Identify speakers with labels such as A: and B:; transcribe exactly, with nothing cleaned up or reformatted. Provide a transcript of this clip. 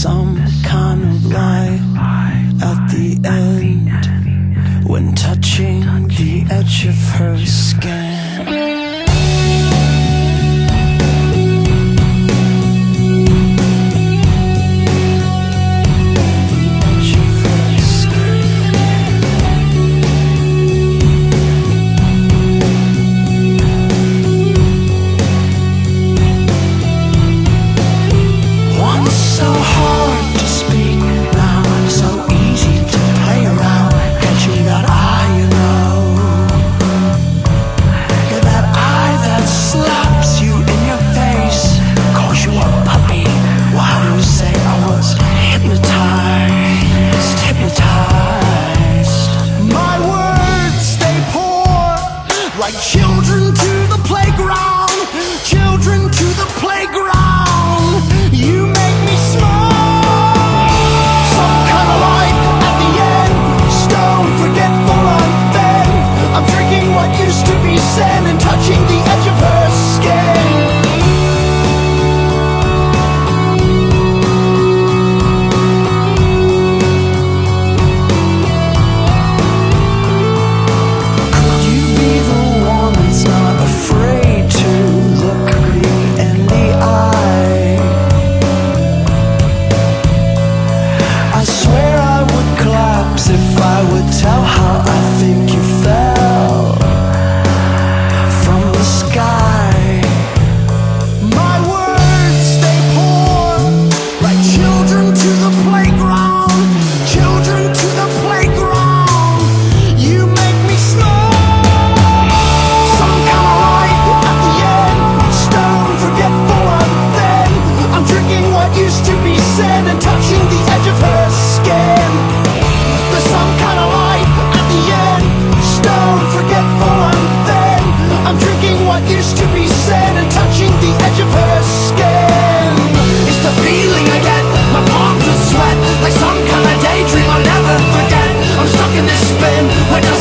A: some kind of light at the end when touching the edge of her skin. Like children to the playground, children to the playground. You make me smile. Some kind of light at the end, stone, forgetful, unbent. I'm drinking what used to be sand and touching the edge of her skin. If I would tell how I think you fell from the sky. My words, they pour like children to the playground, children to the playground. You make me smile. Some kind of light at the end, stone, forgetful, unbent. I'm drinking what used to be sand and touching the edge of her skin. Some kind of light at the end, stone, forgetful, unbent. I'm drinking what used to be said and touching the